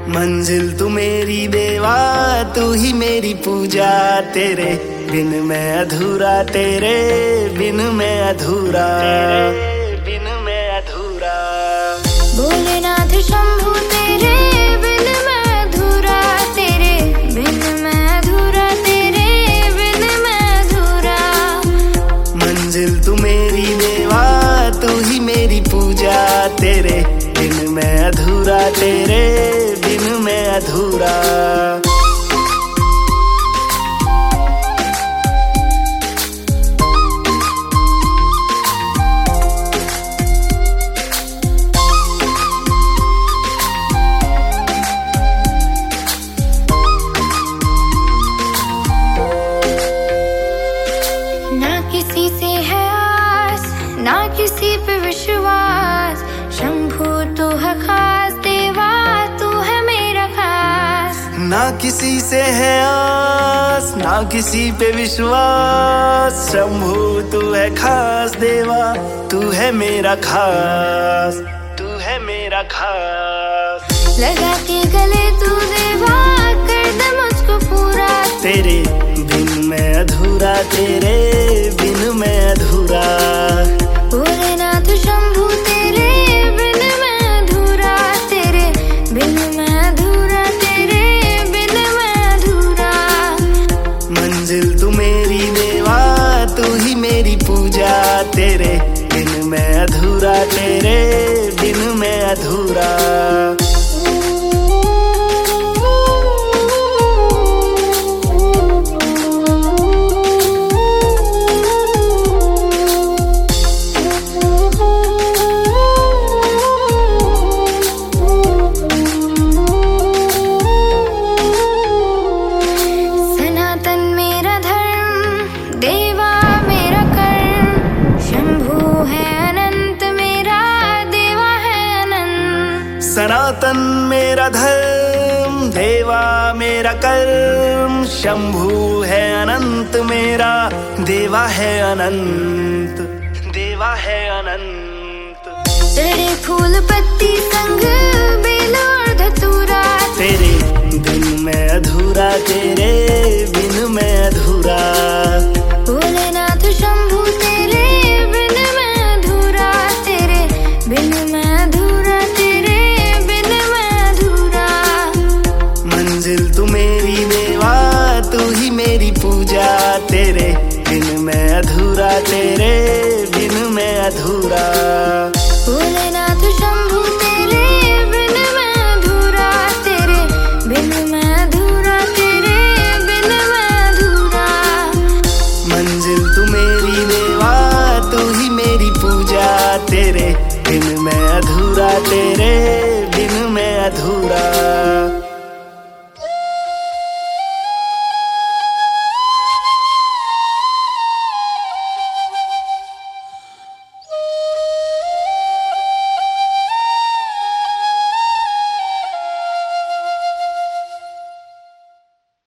मंजिल तू मेरी देवा, तू ही मेरी पूजा। तेरे बिन मैं अधूरा, तेरे बिन मैं अधूरा, बिन मैं अधूरा। भोलेनाथ शंभू तेरे बिन मैं अधूरा, तेरे बिन मैं अधूरा, तेरे बिन मैं अधूरा। मंजिल तू मेरी देवा, तू ही मेरी पूजा। तेरे बिन मैं अधूरा, तेरे बिन मैं अधूरा। ना किसी से है आस, ना किसी पे विश्वास। शंभू तू है खास, देवा तू है मेरा खास। ना किसी से है आस, ना किसी पे विश्वास। शंभू तू है खास, देवा तू है मेरा खास, तू है मेरा खास। लगा के गले तू देवा, कर दे मुझको पूरा। तेरे बिन मैं अधूरा, तेरे बिन मैं अधूरा। भोलेनाथ शंभू तेरे बिन मैं अधूरा, तेरे बिन मैं अधूरा, तेरे बिन मैं अधूरा। मंजिल तू मेरी देवा, तू ही मेरी पूजा। तेरे बिन मैं अधूरा, तेरे बिन मैं अधूरा। सनातन मेरा धर्म, देवा मेरा कर्म। शंभू है अनंत, मेरा देवा है अनंत। सनातन मेरा धर्म, देवा मेरा कर्म। शंभू है अनंत, मेरा देवा है अनंत, देवा है अनंत। चढ़े फूल पत्ती संग बेल और धतूरा। तेरे बिन मैं अधूरा, तेरे बिन मैं अधूरा। भोलेनाथ शंभू तेरे बिन मैं अधूरा, तेरे बिन मैं अधूरा, तेरे बिन मैं अधूरा। मंजिल तू मेरी देवा, तू ही मेरी पूजा। तेरे बिन मैं अधूरा, तेरे बिन मैं अधूरा।